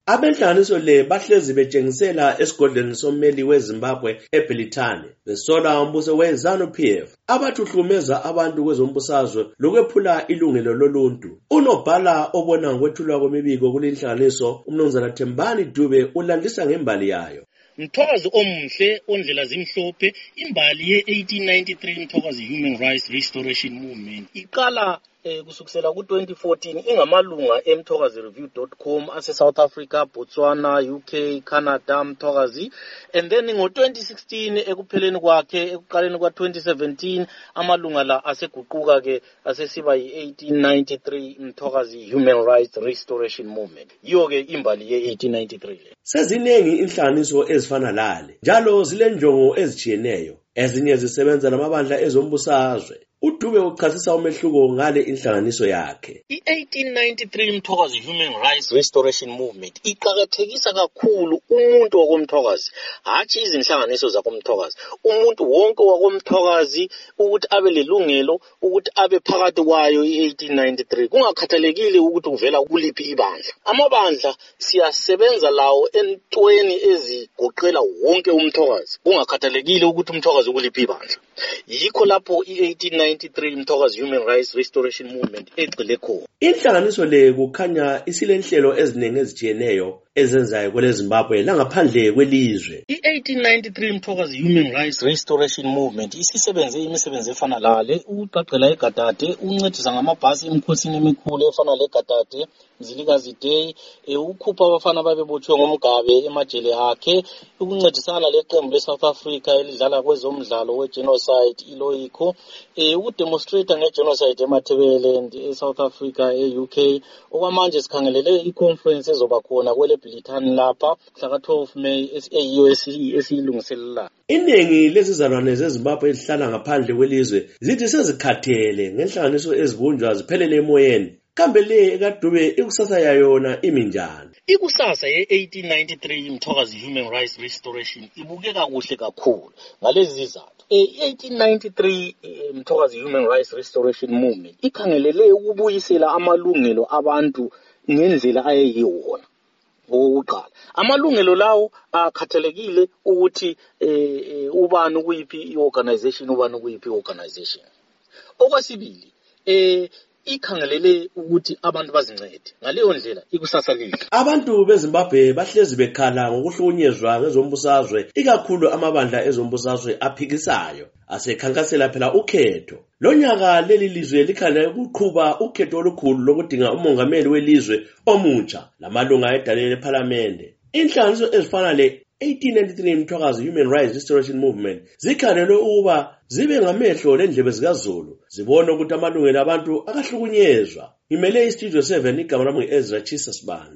Abenhlanganiso le bahlezi betshengisela esigodlweni sommeli weZimbabwe eBrithani besola umbuso weZANU-PF abathuhlumeza abantu kwezombusazwe lokwephula ilungelo loluntu. Unobhala obona ngokwethulwa kwemibiko kulenhlanganiso uMnumzana Thembani Dube ulandisa ngembali yayo. Mthokazi omuhle ondlela zimhlophe imbali ye-1893 Mthokazi Human Rights Restoration Movement iqala kusukisela ku-2014 ingamalunga emthokazireview.com ase-South Africa, Botswana, UK, Canada, Mthokazi. And then ngo-2016 ekupheleni kwakhe ekuqaleni kwa-2017 amalunga la aseguquka ke asesiba yi-1893 Mthokazi Human Rights Restoration Movement. Yiyo ke imbali ye-1893 le. Seziningi inhlanganiso ezifana lale njalo zilenjongo ezijiyeneyo, ezinye zisebenza namabandla ezombusazwe. uDube uchasisa umehluko ngale inhlanganiso yakhe. I-1893 Mthokazi Human Rights Restoration Movement iqakathekisa kakhulu umuntu wakomthokazi, hatshi izinhlanganiso zakomthokazi. Umuntu wonke wakomthokazi ukuthi abe lelungelo ukuthi abe phakathi kwayo i-1893 kungakhathalekile ukuthi uvela kuliphi ibandla. Amabandla siyasebenza lawo entweni ezigoqela wonke umthokazi kungakhathalekile ukuthi umthokazi kuliphi ibandla. Yikho lapho i-1893 Mthokazi Human Rights Restoration Movement egcile khona. Inhlanganiso le kukhanya isilenhlelo eziningi ezijiyeneyo ezenzayo kwele Zimbabwe langaphandle kwelizwe. I-1893 Mthokazi Human Rights Restoration Movement isisebenze imisebenzi efana lale ukuqaqela eGadade, ukuncedisa ngamabhasi emkhosini emikhulu efana leGadade, Mzilikazi Day, ukukhupha abafana babebotshwe ngomgabe emajele akhe, ukuncedisana leqembu leSouth Africa elidlala kwezomdlalo wegenocide iloyiko, ukudemonstrate ngegenocide emathebeleland eSouth Africa e-UK. Okwamanje sikhangelele iconference ezoba khona kwele Brithani lapha mhla ka-12 May eyiyo esiyilungiselela. Iningi lezizalwane zeZimbabwe ezihlala ngaphandle kwelizwe zithi sezikhathele ngenhlanganiso ezibunjwa ziphelele emoyeni. Kambe le ekaDube ikusasa yayona iminjani? Ikusasa ye-1893 Mthokazi Human Rights Restoration ibukeka kuhle kakhulu ngalezi zizathu. I-1893 Mthokazi Human Rights Restoration Movement ikhangelele ukubuyisela amalungelo abantu ngendlela ayeyiwona. Okokuqala, amalungelo lawo akhathalekile ukuthi ubani kuyiphi i-organization ubani kuyiphi i-organization. Okwesibili, ikhangelele ukuthi abantu bazincede. Ngaleyo ndlela ikusasa lihle. Abantu beZimbabwe bahlezi bekhala ngokuhlukunyezwa ngezombusazwe, ikakhulu amabandla ezombusazwe aphikisayo asekhankasela phela ukhetho. Lonyaka leli lizwe likhala ukuqhuba ukhetho olukhulu lokudinga umongameli welizwe omutsha lamalunga edalele eParliament. Inhlanganiso ezifana le 1893 Mthokazi Human Rights Restoration Movement zikhanelwe ukuba zibe ngamehlo lendlebe zikaZulu zibone ukuthi amalungelo abantu akahlukunyezwa. Ngimele iStudio 7 igama lami Ezra Chisasband.